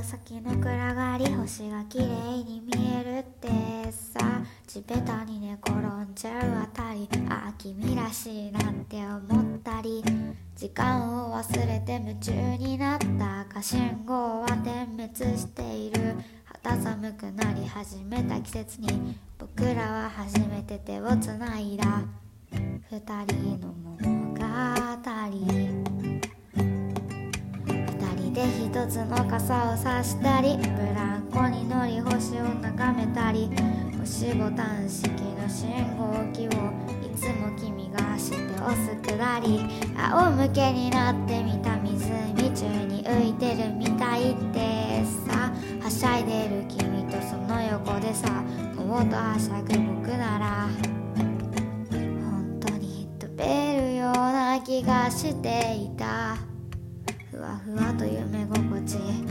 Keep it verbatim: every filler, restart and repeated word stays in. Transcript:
紫の暗がり、星が綺麗に見えるってさ、地べたに寝転んじゃうあたり、ああ君らしいなって思ったり、時間を忘れて夢中になった赤信号は点滅している。肌寒くなり始めた季節に僕らは初めて手をつないだ。二人の物語、で一つの傘を差したり、ブランコに乗り星を眺めたり、押しボタン式の信号機をいつも君が走って押すくだり、仰向けになってみた湖中に浮いてるみたいってさ、はしゃいでる君とその横でさ、もっとはしゃぐ僕なら本当に飛べるような気がしていた。ふわふわと夢心地、